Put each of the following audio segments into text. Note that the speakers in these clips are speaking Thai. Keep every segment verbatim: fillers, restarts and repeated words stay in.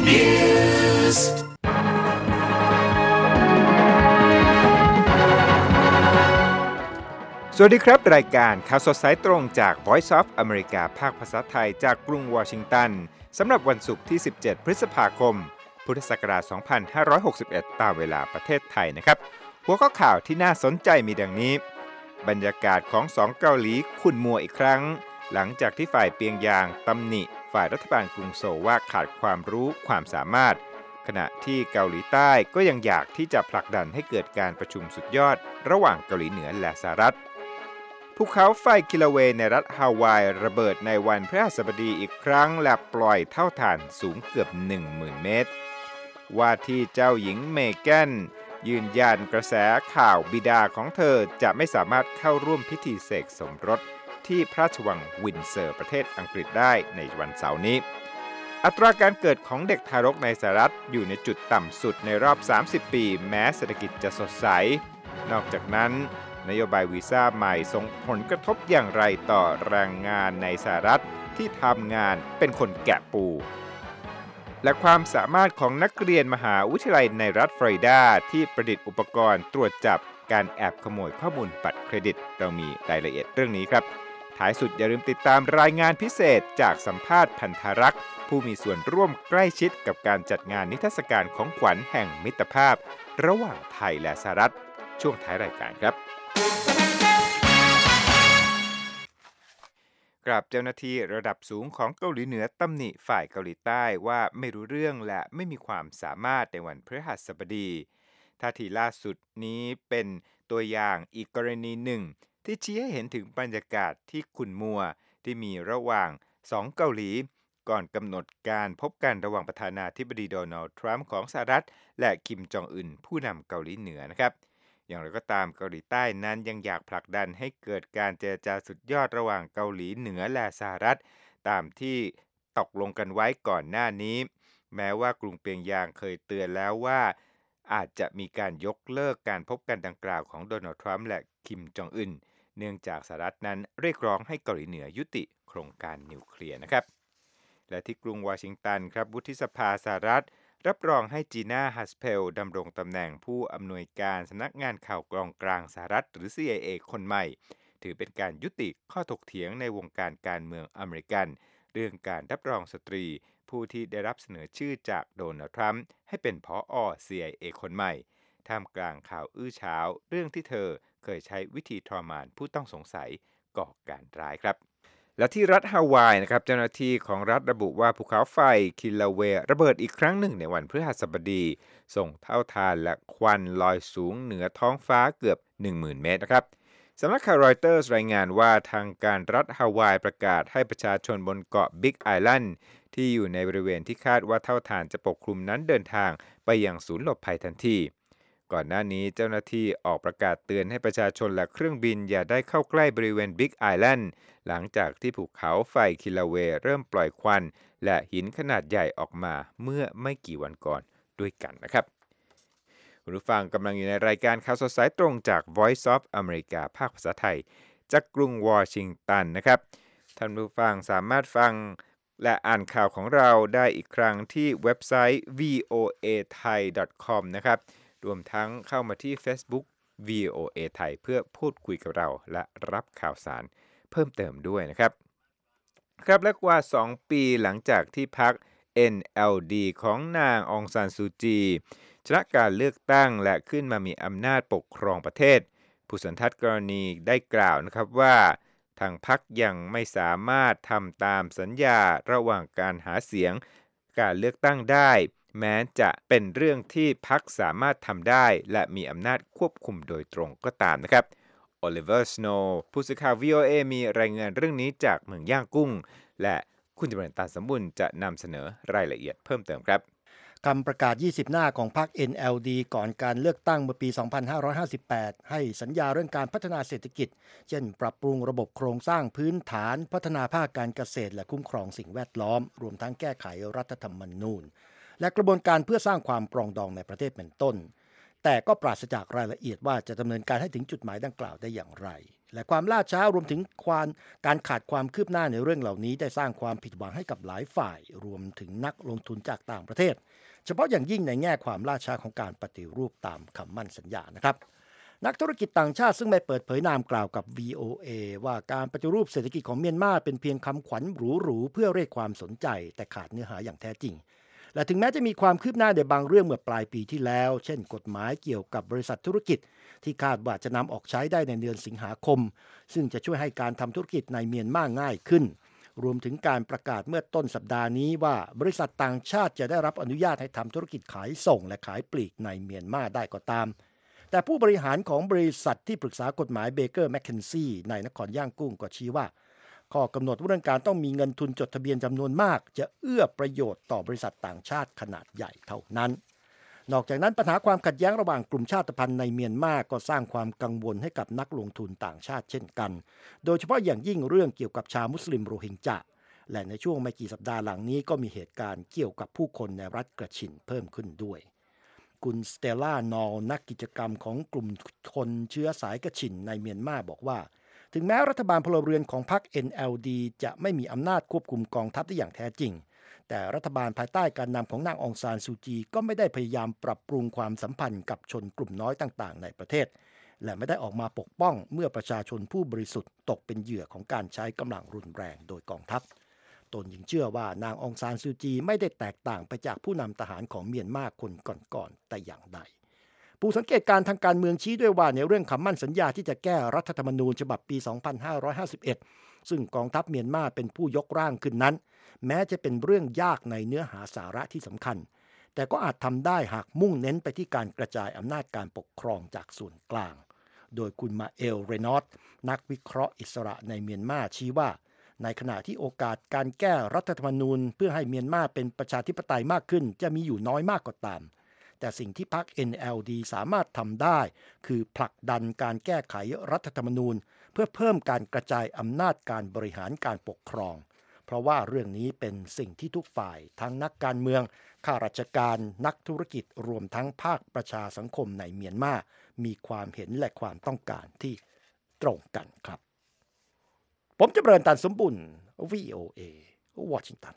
Newsสวัสดีครับรายการข่าวสดสายตรงจาก Voice of America ภาคภาษาไทยจากกรุงวอชิงตันสำหรับวันศุกร์ที่สิบเจ็ดพฤษภาคมพุทธศักราชสองพันห้าร้อยหกสิบเอ็ดตามเวลาประเทศไทยนะครับหัวข้อข่าวที่น่าสนใจมีดังนี้บรรยากาศของสองเกาหลีขุ่นมัวอีกครั้งหลังจากที่ฝ่ายเปียงยางตำหนิฝ่ายรัฐบาลกรุงโซลว่าขาดความรู้ความสามารถขณะที่เกาหลีใต้ก็ยังอยากที่จะผลักดันให้เกิดการประชุมสุดยอดระหว่างเกาหลีเหนือและสหรัฐภูเขาไฟคิลาเวย์ในรัฐฮาวายระเบิดในวันพฤหัสบดีอีกครั้งและปล่อยเท่าถ่านสูงเกือบ หนึ่งหมื่น เมตรว่าที่เจ้าหญิงเมแกนยืนยันกระแสข่าวบิดาของเธอจะไม่สามารถเข้าร่วมพิธีเสกสมรสที่พระราชวังวินเซอร์ประเทศอังกฤษได้ในวันเสาร์นี้อัตราการเกิดของเด็กทารกในสหรัฐอยู่ในจุดต่ำสุดในรอบสามสิบปีแม้เศรษฐกิจจะสดใสนอกจากนั้นนโยบายวีซ่าใหม่ส่งผลกระทบอย่างไรต่อแรงงานในสหรัฐที่ทำงานเป็นคนแกะปูและความสามารถของนักเรียนมหาวิทยาลัยในรัฐฟลอริดาที่ประดิษฐ์อุปกรณ์ตรวจจับการแอบขโมยข้อมูลบัตรเครดิตเรามีรายละเอียดเรื่องนี้ครับท้ายสุดอย่าลืมติดตามรายงานพิเศษจากสัมภาษณ์พันธรักษ์ผู้มีส่วนร่วมใกล้ชิดกับการจัดงานนิทรรศการของขวัญแห่งมิตรภาพระหว่างไทยและสหรัฐช่วงท้ายรายการครับกราบเจ้าหน้าที่ระดับสูงของเกาหลีเหนือตำหนิฝ่ายเกาหลีใต้ว่าไม่รู้เรื่องและไม่มีความสามารถในวันพฤหัสบดีท่าทีล่าสุดนี้เป็นตัวอย่างอีกกรณีหนึ่งที่ชี้ให้เห็นถึงบรรยากาศที่ขุ่นมัวที่มีระหว่างสองเกาหลีก่อนกำหนดการพบกันระหว่างประธานาธิบดีโดนัลด์ทรัมป์ของสหรัฐและคิมจองอึนผู้นำเกาหลีเหนือนะครับอย่างไรก็ตามเกาหลีใต้นั้นยังอยากผลักดันให้เกิดการเจรจาสุดยอดระหว่างเกาหลีเหนือและสหรัฐตามที่ตกลงกันไว้ก่อนหน้านี้แม้ว่ากรุงเปียงยางเคยเตือนแล้วว่าอาจจะมีการยกเลิกการพบกันดังกล่าวของโดนัลด์ทรัมป์และคิมจองอึนเนื่องจากสหรัฐนั้นเรียกร้องให้เกาหลีเหนือยุติโครงการนิวเคลียร์นะครับและที่กรุงวอชิงตันครับวุฒิสภาสหรัฐรับรองให้จีน่าฮัสเพลดำรงตำแหน่งผู้อำนวยการสำนักงานข่าวกรองกลางสหรัฐหรือ ซี ไอ เอ คนใหม่ถือเป็นการยุติข้อถกเถียงในวงการการเมืองอเมริกันเรื่องการรับรองสตรีผู้ที่ได้รับเสนอชื่อจากโดนัลด์ทรัมป์ให้เป็นผอ. ซี ไอ เอ คนใหม่ท่ามกลางข่าวอื้อฉาวเรื่องที่เธอเคยใช้วิธีทรมานผู้ต้องสงสัยก่อการร้ายครับและที่รัฐฮาวายนะครับเจ้าหน้าที่ของรัฐระบุว่าภูเขาไฟคิลาเวย์ระเบิดอีกครั้งหนึ่งในวันพฤหัสบดีส่งเท่าทานและควันลอยสูงเหนือท้องฟ้าเกือบ หนึ่งหมื่น เมตรนะครับสำนักข่าวรอยเตอร์สรายงานว่าทางการรัฐฮาวายประกาศให้ประชาชนบนเกาะบิ๊กไอแลนด์ที่อยู่ในบริเวณที่คาดว่าเท่าทานจะปกคลุมนั้นเดินทางไปยังศูนย์หลบภัยทันทีก่อนหน้านี้เจ้าหน้าที่ออกประกาศเตือนให้ประชาชนและเครื่องบินอย่าได้เข้าใกล้บริเวณบิ๊กไอแลนด์หลังจากที่ภูเขาไฟคิลาเวย์เริ่มปล่อยควันและหินขนาดใหญ่ออกมาเมื่อไม่กี่วันก่อนด้วยกันนะครับคุณผู้ฟังกำลังอยู่ในรายการข่าวสดสายตรงจาก Voice of America ภาคภาษาไทยจากกรุงวอชิงตันนะครับท่านผู้ฟังสามารถฟังและอ่านข่าวของเราได้อีกครั้งที่เว็บไซต์ วี โอ เอ ไทย ดอท คอม นะครับรวมทั้งเข้ามาที่ Facebook วี โอ เอ ไทยเพื่อพูดคุยกับเราและรับข่าวสารเพิ่มเติมด้วยนะครับครับและกว่าสองปีหลังจากที่พรรค เอ็น แอล ดี ของนางองซานซูจีชนะการเลือกตั้งและขึ้นมามีอำนาจปกครองประเทศผู้สันทัดกรณีได้กล่าวนะครับว่าทางพรรคยังไม่สามารถทำตามสัญญาระหว่างการหาเสียงการเลือกตั้งได้แม้จะเป็นเรื่องที่พรรคสามารถทำได้และมีอำนาจควบคุมโดยตรงก็ตามนะครับโอลิเวอร์ สโนว์ผู้สื่อข่าว วี โอ เอ มีรายงานเรื่องนี้จากเมืองย่างกุ้งและคุณจำเริญ ตาสมบุญจะนำเสนอรายละเอียดเพิ่มเติมครับคำประกาศยี่สิบหน้าของพรรค เอ็น แอล ดี ก่อนการเลือกตั้งเมื่อปี สองพันห้าร้อยห้าสิบแปด ให้สัญญาเรื่องการพัฒนาเศรษฐกิจเช่นปรับปรุงระบบโครงสร้างพื้นฐานพัฒนาภาคการเกษตรและคุ้มครองสิ่งแวดล้อมรวมทั้งแก้ไขรัฐธรรมนูญและกระบวนการเพื่อสร้างความปรองดองในประเทศเป็นต้นแต่ก็ปราศจากรายละเอียดว่าจะดำเนินการให้ถึงจุดหมายดังกล่าวได้อย่างไรและความล่าช้ารวมถึงความการขาดความคืบหน้าในเรื่องเหล่านี้ได้สร้างความผิดหวังให้กับหลายฝ่ายรวมถึงนักลงทุนจากต่างประเทศเฉพาะอย่างยิ่งในแง่ความล่าช้าของการปฏิรูปตามคำมั่นสัญญานะครับนักธุรกิจต่างชาติซึ่งไม่เปิดเผยนามกล่าวกับ วี โอ เอ ว่าการปฏิรูปเศรษฐกิจของเมียนมาเป็นเพียงคำขวัญหรูๆเพื่อเรียกความสนใจแต่ขาดเนื้อหาอย่างแท้จริงและถึงแม้จะมีความคืบหน้าในบางเรื่องเมื่อปลายปีที่แล้วเช่นกฎหมายเกี่ยวกับบริษัทธุรกิจที่คาดว่าจะนำออกใช้ได้ในเดือนสิงหาคมซึ่งจะช่วยให้การทำธุรกิจในเมียนมาง่ายขึ้นรวมถึงการประกาศเมื่อต้นสัปดาห์นี้ว่าบริษัทต่างชาติจะได้รับอนุญาตให้ทำธุรกิจขายส่งและขายปลีกในเมียนมาได้ก็ตามแต่ผู้บริหารของบริษัทที่ปรึกษากฎหมายเบเกอร์แมคเคนซี่ในนครย่างกุ้งก็ชี้ว่าข้อกำหนดเรื่องการต้องมีเงินทุนจดทะเบียนจำนวนมากจะเอื้อประโยชน์ต่อบริษัทต่างชาติขนาดใหญ่เท่านั้นนอกจากนั้นปัญหาความขัดแย้งระหว่างกลุ่มชาติพันธุ์ในเมียนมาก็สร้างความกังวลให้กับนักลงทุนต่างชาติเช่นกันโดยเฉพาะอย่างยิ่งเรื่องเกี่ยวกับชาวมุสลิมโรฮิงญาและในช่วงไม่กี่สัปดาห์หลังนี้ก็มีเหตุการณ์เกี่ยวกับผู้คนในรัฐกระชินเพิ่มขึ้นด้วยคุณสเตลล่านอลนักกิจกรรมของกลุ่มคนเชื้อสายกระชินในเมียนมาบอกว่าถึงแม้รัฐบาลพลเรือนของพรรค เอ็น แอล ดี จะไม่มีอำนาจควบคุมกองทัพได้อย่างแท้จริงแต่รัฐบาลภายใต้การนำของนางองซานซูจีก็ไม่ได้พยายามปรับปรุงความสัมพันธ์กับชนกลุ่มน้อยต่างๆในประเทศและไม่ได้ออกมาปกป้องเมื่อประชาชนผู้บริสุทธิ์ตกเป็นเหยื่อของการใช้กำลังรุนแรงโดยกองทัพตนยังเชื่อว่านางองซานซูจีไม่ได้แตกต่างไปจากผู้นำทหารของเมียนมาคนก่อนๆแต่อย่างใดผู้สังเกตการณ์ทางการเมืองชี้ด้วยว่าในเรื่องคำมั่นสัญญาที่จะแก้รัฐธรรมนูญฉบับปี สองพันห้าร้อยห้าสิบเอ็ด ซึ่งกองทัพเมียนมาเป็นผู้ยกร่างขึ้นนั้นแม้จะเป็นเรื่องยากในเนื้อหาสาระที่สำคัญแต่ก็อาจทำได้หากมุ่งเน้นไปที่การกระจายอำนาจการปกครองจากส่วนกลางโดยคุณมาเอลเรนอตนักวิเคราะห์อิสระในเมียนมาชี้ว่าในขณะที่โอกาสการแก้รัฐธรรมนูญเพื่อให้เมียนมาเป็นประชาธิปไตยมากขึ้นจะมีอยู่น้อยมากก็ตามแต่สิ่งที่พรรค เอ็น แอล ดี สามารถทำได้คือผลักดันการแก้ไขรัฐธรรมนูญเพื่อเพิ่มการกระจายอำนาจการบริหารการปกครองเพราะว่าเรื่องนี้เป็นสิ่งที่ทุกฝ่ายทั้งนักการเมืองข้าราชการนักธุรกิจรวมทั้งภาคประชาสังคมในเมียนมามีความเห็นและความต้องการที่ตรงกันครับผมจำเริญตันสมบุญ วี โอ เอ วอชิงตัน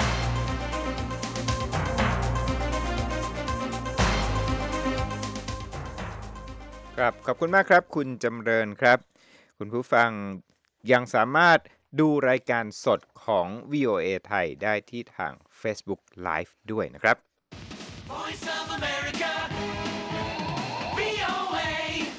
ครับขอบคุณมากครับคุณจำเริญครับคุณผู้ฟังยังสามารถดูรายการสดของ วี โอ เอ ไทยได้ที่ทาง Facebook Live ด้วยนะครับ Voice of America วี โอ เอ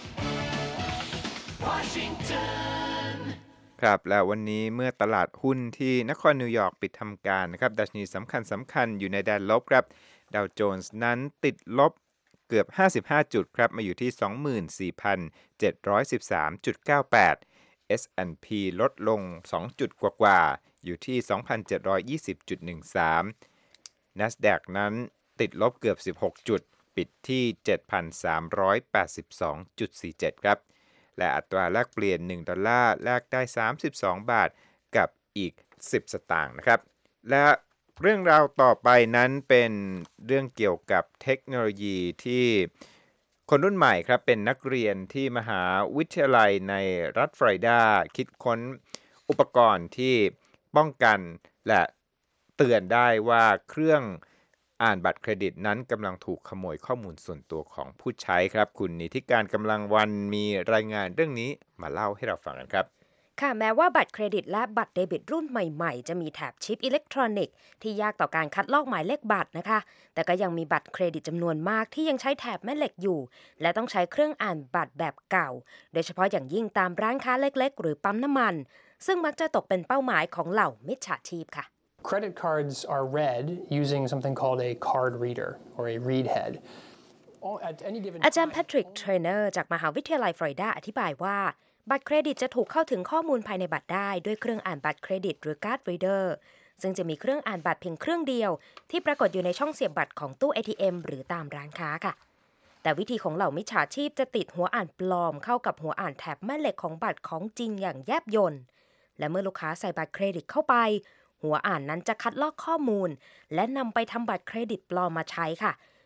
Washington ครับแล้ววันนี้เมื่อตลาดหุ้นที่นครนิวยอร์กปิดทำการนะครับดัชนีสำคัญสำคัญอยู่ในแดนลบครับดาวโจนส์นั้นติดลบเกือบห้าสิบห้าจุดครับมาอยู่ที่ สองหมื่นสี่พันเจ็ดร้อยสิบสามจุดเก้าแปด เอส แอนด์ พี ลดลงสองจุดกว่าๆอยู่ที่ สองพันเจ็ดร้อยยี่สิบจุดหนึ่งสาม NASDAQ นั้นติดลบเกือบสิบหกจุดปิดที่ เจ็ดพันสามร้อยแปดสิบสองจุดสี่เจ็ด ครับและอัตราแลกเปลี่ยนหนึ่งดอลลาร์แลกได้สามสิบสองบาทกับอีกสิบสตางค์นะครับและเรื่องราวต่อไปนั้นเป็นเรื่องเกี่ยวกับเทคโนโลยีที่คนรุ่นใหม่ครับเป็นนักเรียนที่มหาวิทยาลัยในรัฐฟลอริดาคิดค้นอุปกรณ์ที่ป้องกันและเตือนได้ว่าเครื่องอ่านบัตรเครดิตนั้นกำลังถูกขโมยข้อมูลส่วนตัวของผู้ใช้ครับคุณนิติการกำลังวันมีรายงานเรื่องนี้มาเล่าให้เราฟังกันครับค่ะแม้ว่าบัตรเครดิตและบัตรเดบิตรุ่นใหม่ๆจะมีแถบชิปอิเล็กทรอนิกส์ที่ยากต่อการคัดลอกหมายเลขบัตรนะคะแต่ก็ยังมีบัตรเครดิตจำนวนมากที่ยังใช้แถบแม่เหล็กอยู่และต้องใช้เครื่องอ่านบัตรแบบเก่าโดยเฉพาะอย่างยิ่งตามร้านค้าเล็กๆหรือปั๊มน้ำมันซึ่งมักจะตกเป็นเป้าหมายของเหล่ามิจฉาชีพค่ะ Credit cards are read using something called a card reader or a read head อาจารย์แพทริกเทรเนอร์จากมหาวิทยาลัยฟลอริดาอธิบายว่าบัตรเครดิตจะถูกเข้าถึงข้อมูลภายในบัตรได้ด้วยเครื่องอ่านบัตรเครดิตหรือ Card Reader ซึ่งจะมีเครื่องอ่านบัตรเพียงเครื่องเดียวที่ปรากฏอยู่ในช่องเสียบบัตรของตู้ เอ ที เอ็ม หรือตามร้านค้าค่ะแต่วิธีของเหล่ามิจฉาชีพจะติดหัวอ่านปลอมเข้ากับหัวอ่านแถบแม่เหล็กของบัตรของจริงอย่างแยบยลและเมื่อลูกค้าใส่บัตรเครดิตเข้าไปหัวอ่านนั้นจะคัดลอกข้อมูลและนำไปทำบัตรเครดิตปลอมมาใช้ค่ะ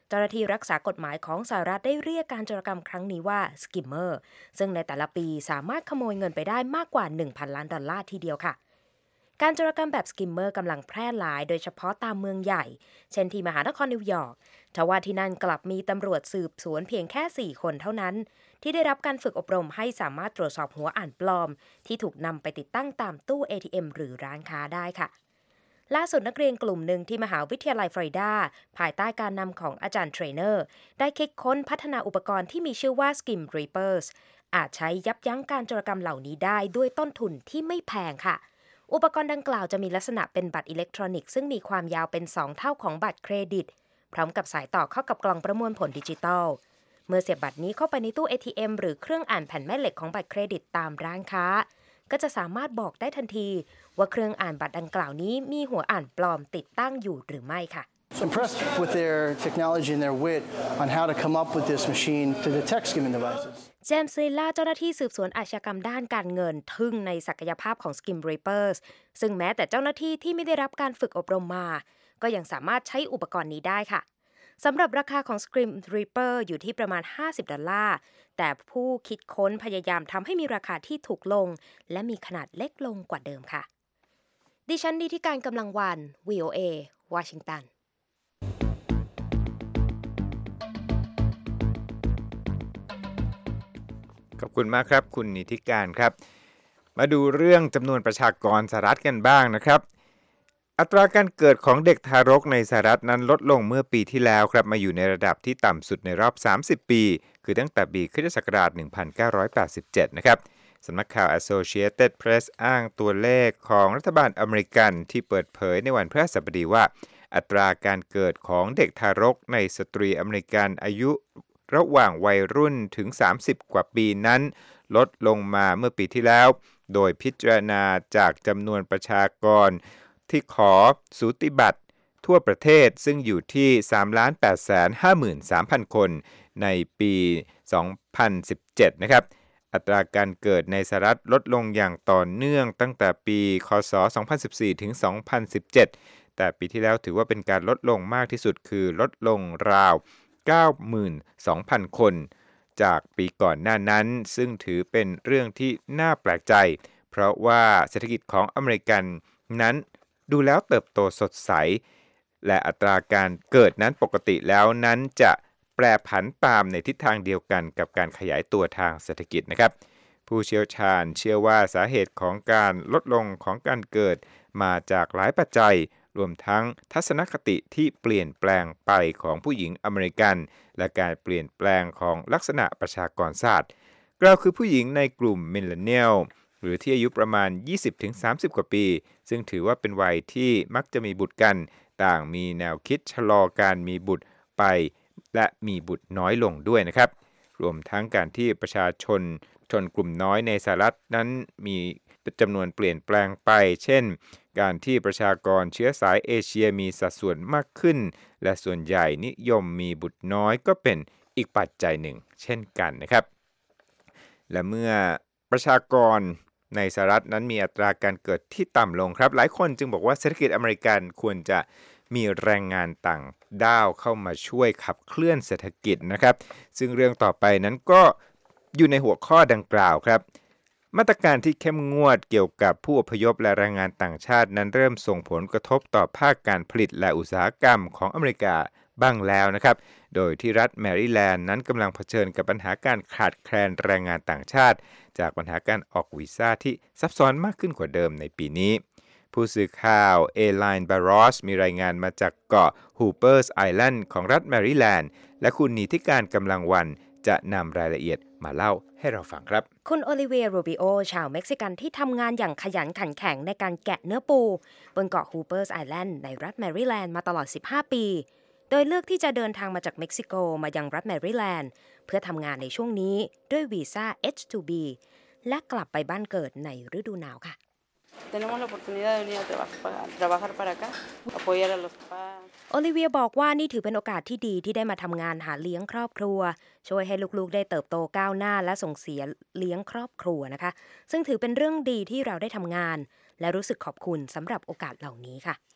เจ้าหน้าที่รักษากฎหมายของสหรัฐได้เรียกการโจรกรรมครั้งนี้ว่าสกิมเมอร์ซึ่งในแต่ละปีสามารถขโมยเงินไปได้มากกว่า หนึ่งพัน ล้านดอลลาร์ทีเดียวค่ะการโจรกรรมแบบสกิมเมอร์กำลังแพร่หลายโดยเฉพาะตามเมืองใหญ่เช่นที่มหานครนิวยอร์กทว่าที่นั่นกลับมีตำรวจสืบสวนเพียงแค่สี่คนเท่านั้นที่ได้รับการฝึกอบรมให้สามารถตรวจสอบหัวอ่านปลอมที่ถูกนำไปติดตั้งตามตู้ เอ ที เอ็ม หรือร้านค้าได้ค่ะล่าสุดนักเรียนกลุ่มหนึ่งที่มหาวิทยาลัยฟลอริดาภายใต้การนำของอาจารย์เทรนเนอร์ได้คิดค้นพัฒนาอุปกรณ์ที่มีชื่อว่า Skim Reapers อาจใช้ยับยั้งการโจรกรรมเหล่านี้ได้ด้วยต้นทุนที่ไม่แพงค่ะอุปกรณ์ดังกล่าวจะมีลักษณะเป็นบัตรอิเล็กทรอนิกส์ซึ่งมีความยาวเป็นสองเท่าของบัตรเครดิตพร้อมกับสายต่อเข้ากับกล่องประมวลผลดิจิตอลเมื่อเสียบบัตรนี้เข้าไปในตู้ เอ ที เอ็ม หรือเครื่องอ่านแผ่นแม่เหล็กของบัตรเครดิตตามร้านค้าก็จะสามารถบอกได้ทันทีว่าเครื่องอ่านบัตรดังกล่าวนี้มีหัวอ่านปลอมติดตั้งอยู่หรือไม่ค่ะ Impressed with their technology and their wit on how to come up with this machine to detect skimming devices. เจมส์ลีล่าเจ้าหน้าที่สืบสวนอาชญากรรมด้านการเงินทึ่งในศักยภาพของ Skim Reapers ซึ่งแม้แต่เจ้าหน้าที่ที่ไม่ได้รับการฝึกอบรมมาก็ยังสามารถใช้อุปกรณ์นี้ได้ค่ะสำหรับราคาของ Skim Reaper อยู่ที่ประมาณห้าสิบดอลลาร์แต่ผู้คิดค้นพยายามทำให้มีราคาที่ถูกลงและมีขนาดเล็กลงกว่าเดิมค่ะดิฉันนิติการกำลังวัน วี โอ เอ วอชิงตันขอบคุณมากครับคุณนิติการครับมาดูเรื่องจำนวนประชากรสหรัฐกันบ้างนะครับอัตราการเกิดของเด็กทารกในสหรัฐนั้นลดลงเมื่อปีที่แล้วครับมาอยู่ในระดับที่ต่ำสุดในรอบสามสิบปีคือตั้งแต่ปีคริสตศักราชหนึ่งพันเก้าร้อยแปดสิบเจ็ดนะครับสำนักข่าว Associated Press อ้างตัวเลขของรัฐบาลอเมริกันที่เปิดเผยในวันพฤหัสบดีว่าอัตราการเกิดของเด็กทารกในสตรีอเมริกันอายุระหว่างวัยรุ่นถึงสามสิบกว่าปีนั้นลดลงมาเมื่อปีที่แล้วโดยพิจารณาจากจำนวนประชากรที่ขอสูติบัตรทั่วประเทศซึ่งอยู่ที่ สามล้านแปดแสนห้าหมื่นสามพัน คนในปี สองพันสิบเจ็ด นะครับอัตราการเกิดในสหรัฐลดลงอย่างต่อเนื่องตั้งแต่ปีค.ศ. สองพันสิบสี่ ถึง สองพันสิบเจ็ด แต่ปีที่แล้วถือว่าเป็นการลดลงมากที่สุดคือลดลงราว เก้าหมื่นสองพัน คนจากปีก่อนหน้านั้นซึ่งถือเป็นเรื่องที่น่าแปลกใจเพราะว่าเศรษฐกิจของอเมริกันนั้นดูแล้วเติบโตสดใสและอัตราการเกิดนั้นปกติแล้วนั้นจะแปรผันตามในทิศทางเดียวกันกับการขยายตัวทางเศรษฐกิจนะครับผู้เชี่ยวชาญเชื่อว่าสาเหตุของการลดลงของการเกิดมาจากหลายปัจจัยรวมทั้งทัศนคติที่เปลี่ยนแปลงไปของผู้หญิงอเมริกันและการเปลี่ยนแปลงของลักษณะประชากรศาสตร์กล่าวคือผู้หญิงในกลุ่มมิลเลนเนียลหรือที่อายุประมาณ ยี่สิบถึงสามสิบ กว่าปีซึ่งถือว่าเป็นวัยที่มักจะมีบุตรกันต่างมีแนวคิดชะลอการมีบุตรไปและมีบุตรน้อยลงด้วยนะครับรวมทั้งการที่ประชาชนชนกลุ่มน้อยในสหรัฐนั้นมีจำนวนเปลี่ยนแปลงไปเช่นการที่ประชากรเชื้อสายเอเชียมีสัดส่วนมากขึ้นและส่วนใหญ่นิยมมีบุตรน้อยก็เป็นอีกปัจจัยหนึ่งเช่นกันนะครับและเมื่อประชากรในสหรัฐนั้นมีอัตราการเกิดที่ต่ำลงครับหลายคนจึงบอกว่าเศรษฐกิจอเมริกันควรจะมีแรงงานต่างด้าวเข้ามาช่วยขับเคลื่อนเศรษฐกิจนะครับซึ่งเรื่องต่อไปนั้นก็อยู่ในหัวข้อดังกล่าวครับมาตรการที่เข้มงวดเกี่ยวกับผู้อพยพและแรงงานต่างชาตินั้นเริ่มส่งผลกระทบต่อภาคการผลิตและอุตสาหกรรมของอเมริกาบ้างแล้วนะครับโดยที่รัฐแมริแลนด์นั้นกำลังเผชิญกับปัญหาการขาดแคลนแรงงานต่างชาติจากปัญหาการออกวีซ่าที่ซับซ้อนมากขึ้นกว่าเดิมในปีนี้ผู้สื่อข่าวเอไลน์บารอสมีรายงานมาจากเกาะฮูเปอร์สไอแลนด์ของรัฐแมริแลนด์และคุณนิติการกำลังวันจะนำรายละเอียดมาเล่าให้เราฟังครับคุณโอลิเวีย โรบิโอชาวเม็กซิกันที่ทำงานอย่างขยันขันแข็งในการแกะเนื้อปูบนเกาะฮูเปอร์สไอแลนด์ในรัฐแมริแลนด์มาตลอดสิบห้าปีโดยเลือกที่จะเดินทางมาจากเม็กซิโกมายังรัฐแมริแลนด์เพื่อทำงานในช่วงนี้ด้วยวีซ่า เอช ทู บี และกลับไปบ้านเกิดในฤดูหนาวค่ะ Tenemos la oportunidad de venir a trabajar para acá, apoyar a los papás. โอลิเวียบอกว่านี่ถือเป็นโอกาสที่ดีที่ได้มาทำงานหาเลี้ยงครอบครัวช่วยให้ลูกๆได้เติบโตก้าวหน้าและส่งเสียเลี้ยงครอบครัวนะคะซึ่งถือเป็นเรื่องดีที่เราได้ทำงานและรู้สึกขอบคุณสำหรับโอกาสเหล่านี้ค่ะ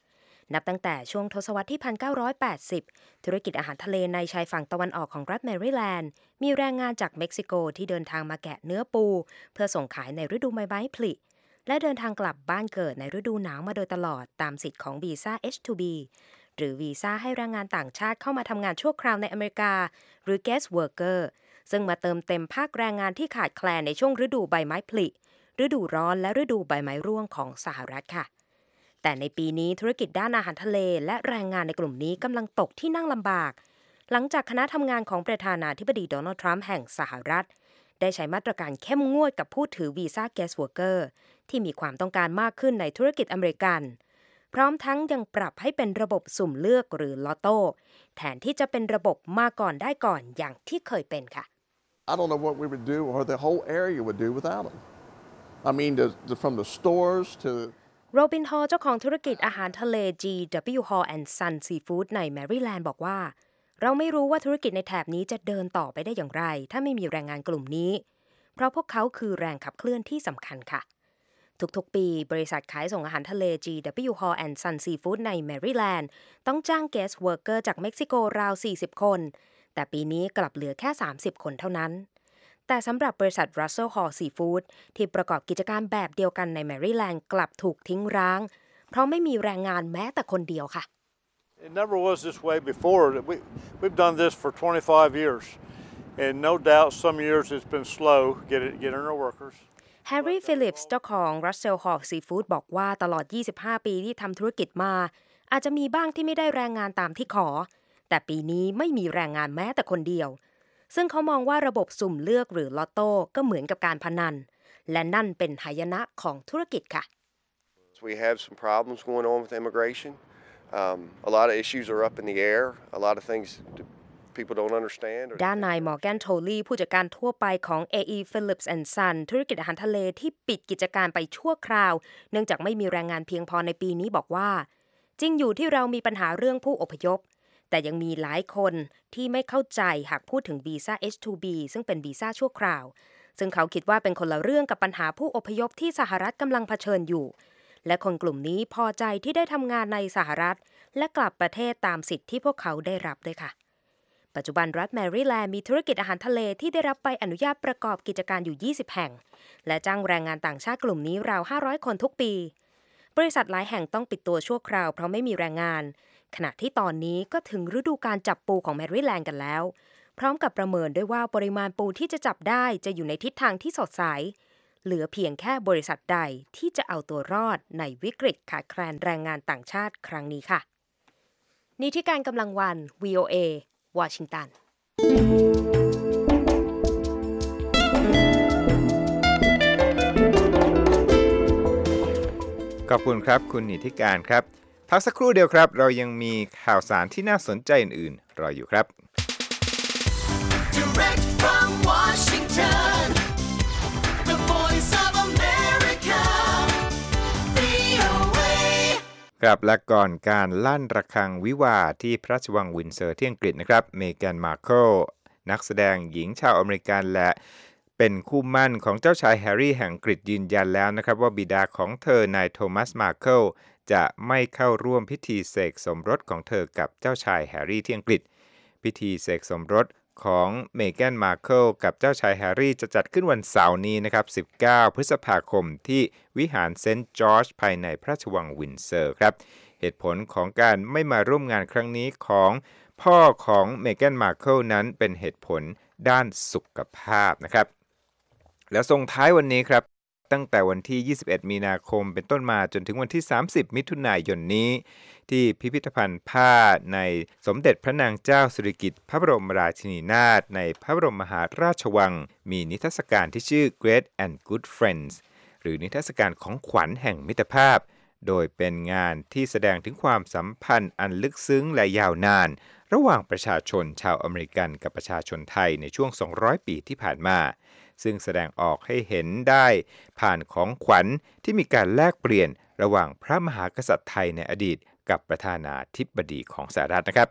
นับตั้งแต่ช่วงทศวรรษที่ หนึ่งพันเก้าร้อยแปดสิบ ธุรกิจอาหารทะเลในชายฝั่งตะวันออกของรัฐแมริแลนด์มีแรงงานจากเม็กซิโกที่เดินทางมาแกะเนื้อปูเพื่อส่งขายในฤดูใบไม้ผลิและเดินทางกลับบ้านเกิดในฤดูหนาวมาโดยตลอดตามสิทธิ์ของวีซ่า เอช ทู บี หรือวีซ่าให้แรงงานต่างชาติเข้ามาทำงานชั่วคราวในอเมริกาหรือ guest worker ซึ่งมาเติมเต็มภาคแรงงานที่ขาดแคลนในช่วงฤดูใบไม้ผลิฤดูร้อนและฤดูใบไม้ร่วงของสหรัฐค่ะแต่ในปีนี้ธุรกิจด้านอาหารทะเลและแรงงานในกลุ่มนี้กำลังตกที่นั่งลำบากหลังจากคณะทำงานของประธานาธิบดีโดนัลด์ทรัมป์แห่งสหรัฐได้ใช้มาตรการเข้มงวดกับผู้ถือวีซ่า guest worker ที่มีความต้องการมากขึ้นในธุรกิจอเมริกันพร้อมทั้งยังปรับให้เป็นระบบสุ่มเลือกหรือลอตโต้แทนที่จะเป็นระบบมาก่อนได้ก่อนอย่างที่เคยเป็นค่ะ I don't know what we would do or the whole area would do without them. I mean, the, the, from the stores to โรบิน ฮอลล์เจ้าของธุรกิจอาหารทะเล จี ดับเบิลยู Hall and Son Seafood ในแมริแลนด์บอกว่าเราไม่รู้ว่าธุรกิจในแถบนี้จะเดินต่อไปได้อย่างไรถ้าไม่มีแรงงานกลุ่มนี้เพราะพวกเขาคือแรงขับเคลื่อนที่สำคัญค่ะทุกๆปีบริษัทขายส่งอาหารทะเล จี ดับเบิลยู Hall and Son Seafood ในแมริแลนด์ต้องจ้าง guest worker จากเม็กซิโกราวสี่สิบคนแต่ปีนี้กลับเหลือแค่สามสิบคนเท่านั้นแต่สำหรับบริษัท Russell Hall Seafood ที่ประกอบกิจการแบบเดียวกันในแมริแลนด์กลับถูกทิ้งร้างเพราะไม่มีแรงงานแม้แต่คนเดียวค่ะ It never was this way before. We, we've done this for twenty-five years, and no doubt some years it's been slow getting getting our workers. Harry Phillips เจ้าของ Russell Hall Seafood บอกว่าตลอดยี่สิบห้าปีที่ทำธุรกิจมาอาจจะมีบ้างที่ไม่ได้แรงงานตามที่ขอแต่ปีนี้ไม่มีแรงงานแม้แต่คนเดียวซึ่งเขามองว่าระบบสุ่มเลือกหรือลอตโต้ก็เหมือนกับการพนันและนั่นเป็นหายนะของธุรกิจค่ะ We have some problems going on with immigration. Um, a lot of issues are up in the air. A lot of things people don't understand. ด้านนายมอร์แกน โทลีผู้จัดการทั่วไปของ เอ อี Phillips and Son ธุรกิจอาหารทะเลที่ปิดกิจการไปชั่วคราวเนื่องจากไม่มีแรงงานเพียงพอในปีนี้บอกว่าจริงอยู่ที่เรามีปัญหาเรื่องผู้อพยพแต่ยังมีหลายคนที่ไม่เข้าใจหากพูดถึงวีซ่า เอช ทู บี ซึ่งเป็นวีซ่าชั่วคราวซึ่งเขาคิดว่าเป็นคนละเรื่องกับปัญหาผู้อพยพที่สหรัฐกำลังเผชิญอยู่และคนกลุ่มนี้พอใจที่ได้ทำงานในสหรัฐและกลับประเทศตามสิทธิ์ที่พวกเขาได้รับด้วยค่ะปัจจุบันรัฐแมริแลนด์มีธุรกิจอาหารทะเลที่ได้รับใบอนุญาตประกอบกิจการอยู่ยี่สิบแห่งและจ้างแรงงานต่างชาติกลุ่มนี้ราวห้าร้อยคนทุกปีบริษัทหลายแห่งต้องปิดตัวชั่วคราวเพราะไม่มีแรงงานขณะที่ตอนนี้ก็ถึงฤดูการจับปูของแมริแลนด์กันแล้วพร้อมกับประเมินด้วยว่าปริมาณปูที่จะจับได้จะอยู่ในทิศทางที่สดใสเหลือเพียงแค่บริษัทใดที่จะเอาตัวรอดในวิกฤตขาดแคลนแรงงานต่างชาติครั้งนี้ค่ะนิติการกำลังวัน วี โอ เอ วอชิงตันขอบคุณครับคุณนิติการครับพักสักครู่เดียวครับเรายังมีข่าวสารที่น่าสนใจอื่นๆรออยู่ครับ Direct from Washington, the voice of America, วี โอ เอครับและก่อนการลั่นระฆังวิวาห์ที่พระราชวังวินเซอร์ที่อังกฤษนะครับเมแกน มาร์เคิลนักแสดงหญิงชาวอเมริกันและเป็นคู่หมั่นของเจ้าชายแฮร์รี่แห่งอังกฤษยืนยันแล้วนะครับว่าบิดาของเธอนายโทมัส มาร์เคิลจะไม่เข้าร่วมพิธีเสกสมรสของเธอกับเจ้าชายแฮร์รี่ที่อังกฤษพิธีเสกสมรสของเมแกน มาร์เคิลกับเจ้าชายแฮร์รี่จะจัดขึ้นวันเสาร์นี้นะครับสิบเก้าพฤษภาคมที่วิหารเซนต์จอร์จภายในพระราชวังวินเซอร์ครับเหตุผลของการไม่มาร่วมงานครั้งนี้ของพ่อของเมแกน มาร์เคิลนั้นเป็นเหตุผลด้านสุขภาพนะครับแล้วส่งท้ายวันนี้ครับตั้งแต่วันที่ยี่สิบเอ็ดมีนาคมเป็นต้นมาจนถึงวันที่สามสิบมิถุนายนนี้ที่พิพิธภัณฑ์ผ้าในสมเด็จพระนางเจ้าสิริกิติ์พระบรมราชินีนาถในพระบรมมหาราชวังมีนิทรรศการที่ชื่อ Great and Good Friends หรือนิทรรศการของขวัญแห่งมิตรภาพโดยเป็นงานที่แสดงถึงความสัมพันธ์อันลึกซึ้งและยาวนานระหว่างประชาชนชาวอเมริกันกับประชาชนไทยในช่วงสองร้อยปีที่ผ่านมาซึ่งแสดงออกให้เห็นได้ผ่านของขวัญที่มีการแลกเปลี่ยนระหว่างพระมหากษัตริย์ไทยในอดีตกับประธานาธิบดีของสหรัฐนะครับ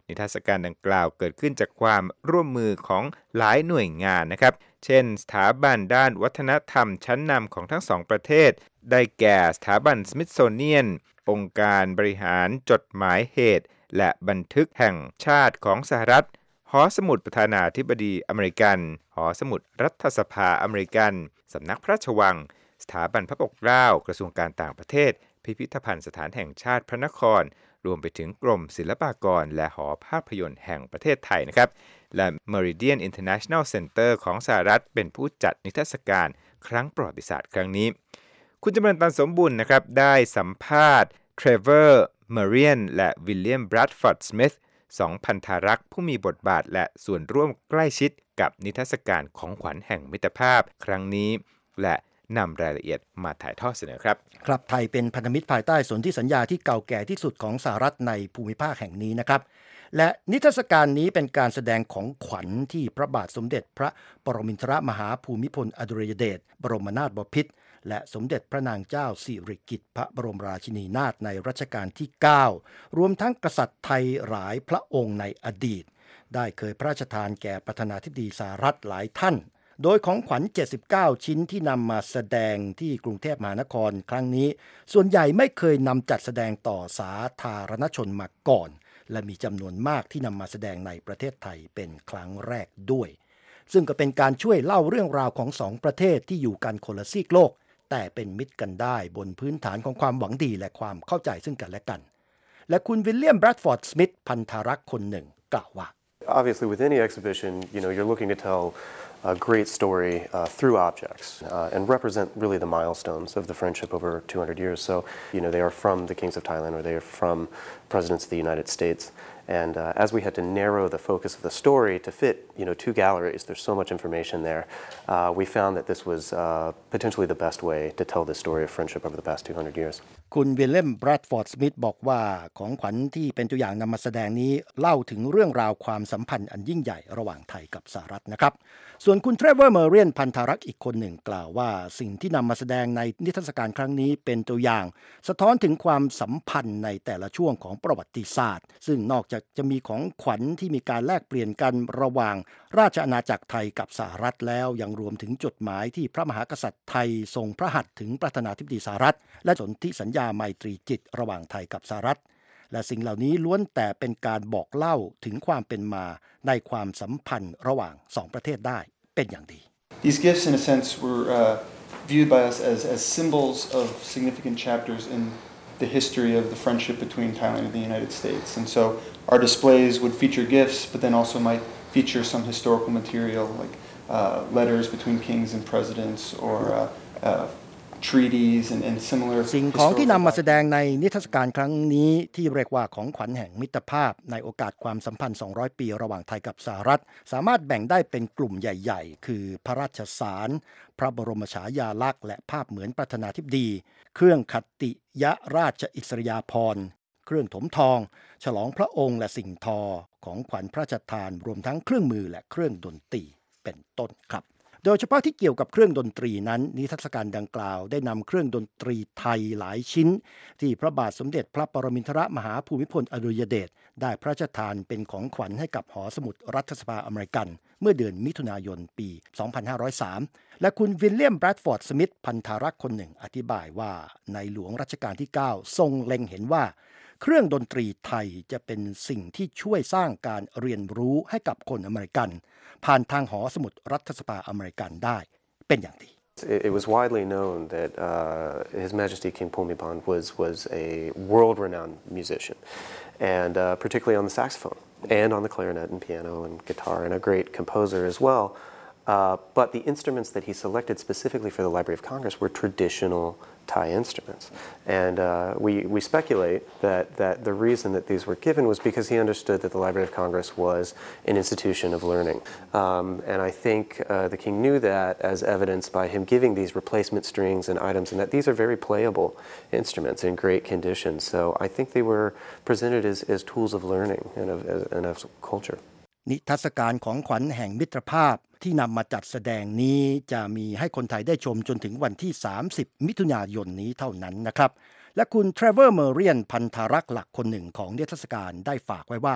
นิทรรศการดังกล่าวเกิดขึ้นจากความร่วมมือของหลายหน่วยงานนะครับเช่นสถาบันด้านวัฒนธรรมชั้นนำของทั้งสองประเทศได้แก่สถาบัน Smithsonian องค์การบริหารจดหมายเหตุและบันทึกแห่งชาติของสหรัฐหอสมุดประธานาธิบดีอเมริกันหอสมุดรัฐสภาอเมริกันสำนักพระราชวังสถาบันพระปกเกล้ากระทรวงการต่างประเทศพิพิธภัณฑ์สถานแห่งชาติพระนครรวมไปถึงกรมศิลปากรและหอภาพยนตร์แห่งประเทศไทยนะครับและ Meridian International Center ของสหรัฐเป็นผู้จัดนิทรรศการครั้งประวัติศาสตร์ครั้งนี้คุณจำเริญ ตันสมบุญนะครับได้สัมภาษณ์ Trevor Merian และ William Bradford Smith สองพันธารักษ์ผู้มีบทบาทและส่วนร่วมใกล้ชิดกับนิทรรศการของขวัญแห่งมิตรภาพครั้งนี้และนำรายละเอียดมาถ่ายทอดเสนอครับครับไทยเป็นพันธมิตรภายใต้สนธิสัญญาที่เก่าแก่ที่สุดของสหรัฐในภูมิภาคแห่งนี้นะครับและนิทรรศการนี้เป็นการแสดงของขวัญที่พระบาทสมเด็จพระปรมินทรมหาภูมิพลอดุลยเดชบรมนาถบพิตรและสมเด็จพระนางเจ้าสิริกิติ์พระบรมราชินีนาถในรัชกาลที่เก้ารวมทั้งกษัตริย์ไทยหลายพระองค์ในอดีตได้เคยพระราชทานแก่ประธานาธิบดีสหรัฐหลายท่านโดยของขวัญเจ็ดสิบเก้าชิ้นที่นำมาแสดงที่กรุงเทพมหานครครั้งนี้ส่วนใหญ่ไม่เคยนำจัดแสดงต่อสาธารณชนมาก่อนและมีจำนวนมากที่นำมาแสดงในประเทศไทยเป็นครั้งแรกด้วยซึ่งก็เป็นการช่วยเล่าเรื่องราวของสองประเทศที่อยู่กันคนละซีกโลกแต่เป็นมิตรกันได้บนพื้นฐานของความหวังดีและความเข้าใจซึ่งกันและกันและคุณวิลเลียม แบรดฟอร์ด สมิธพันธารักษ์คนหนึ่งกล่าวว่า Obviously, with any exhibition, you know, you're looking to tell a great story uh, through objects uh, and represent really the milestones of the friendship over two hundred years. So, you know, they are from the kings of Thailand or they are from presidents of the United States. And uh, as we had to narrow the focus of the story to fit, you know, two galleries, there's so much information there. Uh, we found that this was uh, potentially the best way to tell this story of friendship over the past two hundred years. คุณวิลเลียม แบรดฟอร์ด สมิธบอกว่าของขวัญที่เป็นตัวอย่างนำมาแสดงนี้เล่าถึงเรื่องราวความสัมพันธ์อันยิ่งใหญ่ระหว่างไทยกับสหรัฐนะครับส่วนคุณเทรเวอร์ เมอร์เรียนพันธารักษ์อีกคนหนึ่งกล่าวว่าสิ่งที่นำมาแสดงในนิทรรศการครั้งนี้เป็นตัวอย่างสะท้อนถึงความสัมพันธ์ในแต่ละช่วงของประวัติศาสตร์ซึ่งนอกจากจะมีของขวัญที่มีการแลกเปลี่ยนกันระหว่างราชอาณาจักรไทยกับสหรัฐแล้วยังรวมถึงจดหมายที่พระมหากษัตริย์ไทยทรงพระหัตถ์ถึงประธานาธิบดีสหรัฐและสนธิสัญญาไมตรีจิตระหว่างไทยกับสหรัฐและสิ่งเหล่านี้ล้วนแต่เป็นการบอกเล่าถึงความเป็นมาในความสัมพันธ์ระหว่างสองประเทศได้เป็นอย่างดี These gifts, in a sense, were uh, viewed by us as, as symbols of significant chapters in the history of the friendship between Thailand and the United States. And so our displays would feature gifts, but then also might feature some historical material like uh, letters between kings and presidents or uh, uh, treaties and, and similar สิ่งของที่นำมาแสดงในนิทรรศการครั้งนี้ที่เรียกว่าของขวัญแห่งมิตรภาพในโอกาสความสัมพันธ์สองร้อยปีระหว่างไทยกับสหรัฐสามารถแบ่งได้เป็นกลุ่มใหญ่ๆคือพระราชสารพระบรมฉายาลักษณ์และภาพเหมือนประธานาธิบดีเครื่องขัตติยราชอิสริยาภรณ์เครื่องถมทองฉลองพระองค์และสิ่งทอของขวัญพระราชทานรวมทั้งเครื่องมือและเครื่องดนตรีเป็นต้นครับโดยเฉพาะที่เกี่ยวกับเครื่องดนตรีนั้นนิทรรศการดังกล่าวได้นำเครื่องดนตรีไทยหลายชิ้นที่พระบาทสมเด็จพระปรมินทรมหาภูมิพลอดุลยเดชได้พระราชทานเป็นของขวัญให้กับหอสมุดรัฐสภาอเมริกันเมื่อเดือนมิถุนายนปีสองพันห้าร้อยสามและคุณวิลเลียม แบรดฟอร์ด สมิธพันธารักษ์คนหนึ่งอธิบายว่าในหลวงรัชกาลที่เก้าทรงเล็งเห็นว่าเครื่องดนตรีไทยจะเป็นสิ่งที่ช่วยสร้างการเรียนรู้ให้กับคนอเมริกันผ่านทางหอสมุดรัฐสภาอเมริกันได้เป็นอย่างดี It was widely known that uh, His Majesty King Bhumibol was was a world-renowned musician, and uh, particularly on the saxophone and on the clarinet and piano and guitar, and a great composer as well. Uh, but the instruments that he selected specifically for the Library of Congress were traditional Thai instruments. And uh, we, we speculate that, that the reason that these were given was because he understood that the Library of Congress was an institution of learning. Um, and I think uh, the king knew that as evidenced by him giving these replacement strings and items, and that these are very playable instruments in great condition. So I think they were presented as, as tools of learning and of, and of culture. นิทรรศการของขวัญแห่งมิตรภาพที่นำมาจัดแสดงนี้จะมีให้คนไทยได้ชมจนถึงวันที่สามสิบมิถุนายนนี้เท่านั้นนะครับและคุณเทรเวอร์ เมอร์เรียนพันธารักษ์หลักคนหนึ่งของนิทรรศการได้ฝากไว้ว่า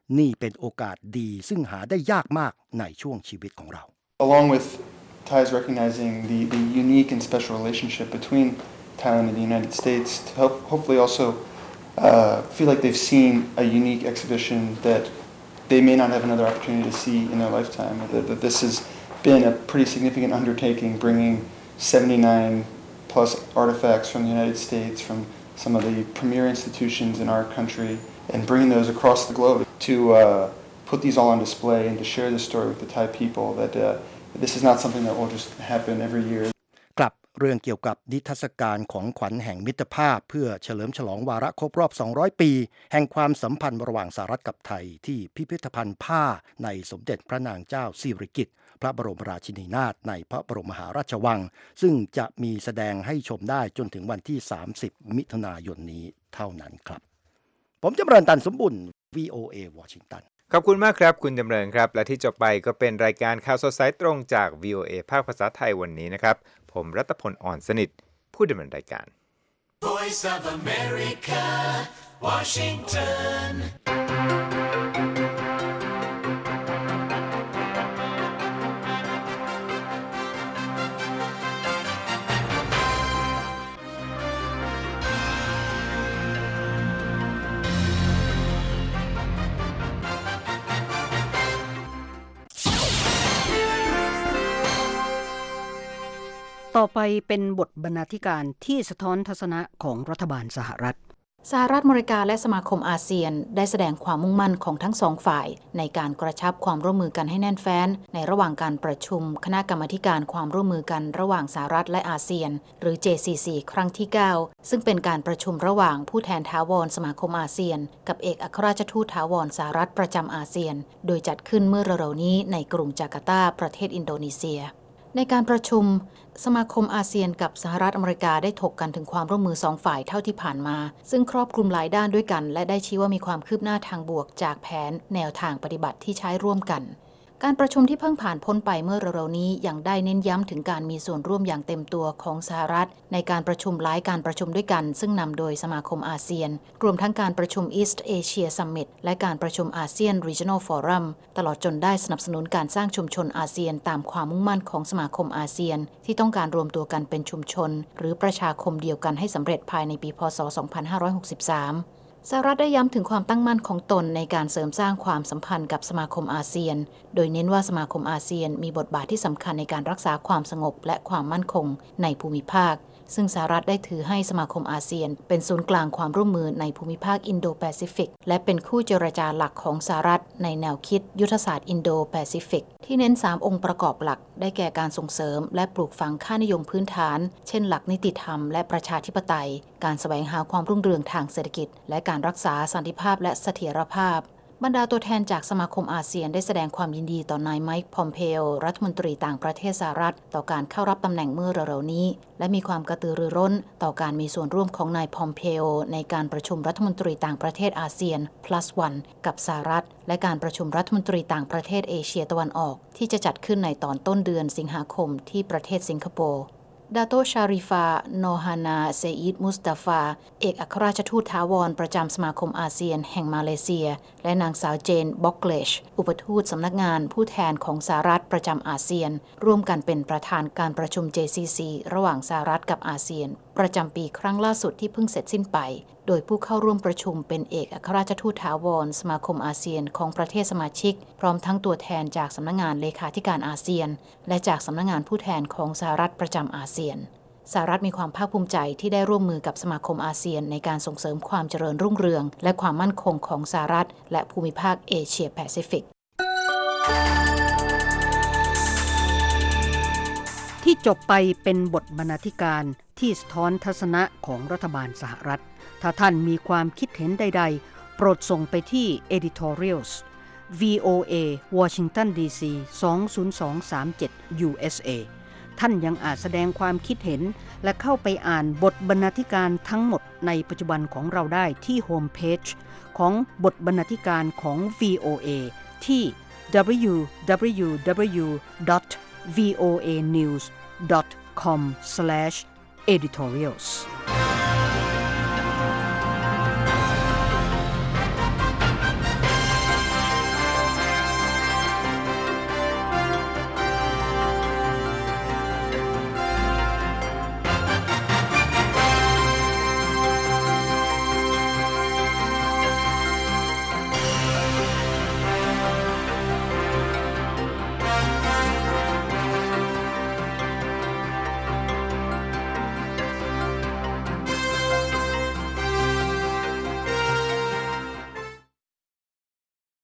นี่เป็นโอกาสดีซึ่งหาได้ยากมากในช่วงชีวิตของเรา Along with Thais recognizing the, the unique and special relationship between Thailand and the United States, to help, hopefully also uh, feel like they've seen a unique exhibition that they may not have another opportunity to see in their lifetime. That, that this has been a pretty significant undertaking, bringing seventy-nine plus artifacts from the United States, from some of the premier institutions in our country, and bringing those across the globe to uh, put these all on display and to share this story with the Thai people. That uh, this is not something that will just happen every year. กลับเรื่องเกี่ยวกับนิทรรศการของขวัญแห่งมิตรภาพเพื่อเฉลิมฉลองวาระครบรอบสองร้อยปีแห่งความสัมพันธ์ระหว่างสหรัฐกับไทยที่พิพิธภัณฑ์ผ้าในสมเด็จพระนางเจ้าสิริกิติ์พระบรมราชินีนาถในพระบรมมหาราชวังซึ่งจะมีแสดงให้ชมได้จนถึงวันที่สามสิบมิถุนายนนี้เท่านั้นครับผมจำเริญตันสมบุญ วี โอ เอ วอชิงตันขอบคุณมากครับคุณจำเริญครับและที่จบไปก็เป็นรายการข่าวสดสายตรงจาก วี โอ เอ ภาคภาษาไทยวันนี้นะครับผมรัตพลอ่อนสนิทผู้ดำเนินรายการ Voice of America, Washington ต่อไปเป็นบทบรรณาธิการที่สะท้อนทัศนะของรัฐบาลสหรัฐสหรัฐอเมริกาและสมาคมอาเซียนได้แสดงความมุ่งมั่นของทั้งสองฝ่ายในการกระชับความร่วมมือกันให้แน่นแฟ้นในระหว่างการประชุมคณะกรรมาธิการความร่วมมือกันระหว่างสหรัฐและอาเซียนหรือ เจ ซี ซี ครั้งที่เก้าซึ่งเป็นการประชุมระหว่างผู้แทนถาวรสมาคมอาเซียนกับเอกอัครราชทูตถาวรสหรัฐประจำอาเซียนโดยจัดขึ้นเมื่อเร็วๆนี้ในกรุงจาการ์ตาประเทศอินโดนีเซียในการประชุมสมาคมอาเซียนกับสหรัฐอเมริกาได้ถกกันถึงความร่วมมือสองฝ่ายเท่าที่ผ่านมาซึ่งครอบคลุมหลายด้านด้วยกันและได้ชี้ว่ามีความคืบหน้าทางบวกจากแผนแนวทางปฏิบัติที่ใช้ร่วมกันการประชุมที่เพิ่งผ่านพ้นไปเมื่อเร็วๆนี้ยังได้เน้นย้ำถึงการมีส่วนร่วมอย่างเต็มตัวของสหรัฐในการประชุมหลายการประชุมด้วยกันซึ่งนำโดยสมาคมอาเซียนรวมทั้งการประชุม East Asia Summit และการประชุมอาเซียน Regional Forum ตลอดจนได้สนับสนุนการสร้างชุมชนอาเซียนตามความมุ่งมั่นของสมาคมอาเซียนที่ต้องการรวมตัวกันเป็นชุมชนหรือประชาคมเดียวกันให้สำเร็จภายในปีพ.ศ. สองพันห้าร้อยหกสิบสามสหรัฐได้ย้ำถึงความตั้งมั่นของตนในการเสริมสร้างความสัมพันธ์กับสมาคมอาเซียนโดยเน้นว่าสมาคมอาเซียนมีบทบาทที่สำคัญในการรักษาความสงบและความมั่นคงในภูมิภาคซึ่งสหรัฐได้ถือให้สมาคมอาเซียนเป็นศูนย์กลางความร่วมมือในภูมิภาคอินโดแปซิฟิกและเป็นคู่เจรจาหลักของสหรัฐในแนวคิดยุทธศาสตร์อินโดแปซิฟิกที่เน้นสามองค์ประกอบหลักได้แก่การส่งเสริมและปลูกฝังค่านิยมพื้นฐานเช่นหลักนิติธรรมและประชาธิปไตยการแสวงหาความรุ่งเรืองทางเศรษฐกิจและการรักษาสันติภาพและเสถียรภาพบรรดาตัวแทนจากสมาคมอาเซียนได้แสดงความยินดีต่อนายไมค์พอมเพโอรัฐมนตรีต่างประเทศสหรัฐต่อการเข้ารับตำแหน่งเมื่อเร็วๆนี้และมีความกระตือรือร้นต่อการมีส่วนร่วมของนายพอมเพโอในการประชุมรัฐมนตรีต่างประเทศอาเซียน plus วันกับสหรัฐและการประชุมรัฐมนตรีต่างประเทศเอเชียตะวันออกที่จะจัดขึ้นในตอนต้นเดือนสิงหาคมที่ประเทศสิงคโปร์ดาโตชาริฟาโนฮานาเซอิดมุสตาฟาเอกอัครราชทูตถาวรประจำสมาคมอาเซียนแห่งมาเลเซียและนางสาวเจนบ็อกเลชอุปทูตสำนักงานผู้แทนของสหรัฐประจำอาเซียนร่วมกันเป็นประธานการประชุม เจ ซี ซี ระหว่างสหรัฐกับอาเซียนประจำปีครั้งล่าสุดที่เพิ่งเสร็จสิ้นไปโดยผู้เข้าร่วมประชุมเป็นเอกอัครราชทูตถาวรสมาคมอาเซียนของประเทศสมาชิกพร้อมทั้งตัวแทนจากสำนักงานเลขาธิการอาเซียนและจากสำนักงานผู้แทนของสหรัฐประจำอาเซียนสหรัฐมีความภาคภูมิใจที่ได้ร่วมมือกับสมาคมอาเซียนในการส่งเสริมความเจริญรุ่งเรืองและความมั่นคงของสหรัฐและภูมิภาคเอเชียแปซิฟิกที่จบไปเป็นบทบรรณาธิการที่สะท้อนทัศนะของรัฐบาลสหรัฐถ้าท่านมีความคิดเห็นใดๆโปรดส่งไปที่ editorials วี โอ เอ Washington ดี ซี สอง ศูนย์ สอง สาม เจ็ด ยู เอส เอท่านยังอาจแสดงความคิดเห็นและเข้าไปอ่านบทบรรณาธิการทั้งหมดในปัจจุบันของเราได้ที่โฮมเพจของบทบรรณาธิการของ วี โอ เอ ที่ ดับเบิลยู ดับเบิลยู ดับเบิลยู ดอท วี โอ เอ นิวส์ ดอท คอม สแลช editorials